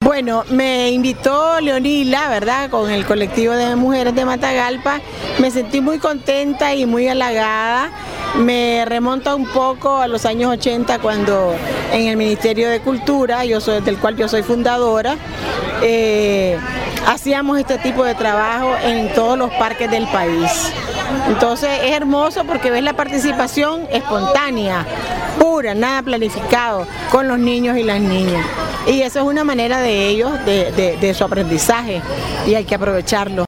Bueno, me invitó Leonila, ¿verdad?, con el colectivo de mujeres de Matagalpa. Me sentí muy contenta y muy halagada. Me remonta un poco a los años 80 cuando en el Ministerio de Cultura, del cual yo soy fundadora, hacíamos este tipo de trabajo en todos los parques del país. Entonces es hermoso porque ves la participación espontánea, pura, nada planificado, con los niños y las niñas. Y eso es una manera de ellos, de su aprendizaje, y hay que aprovecharlo.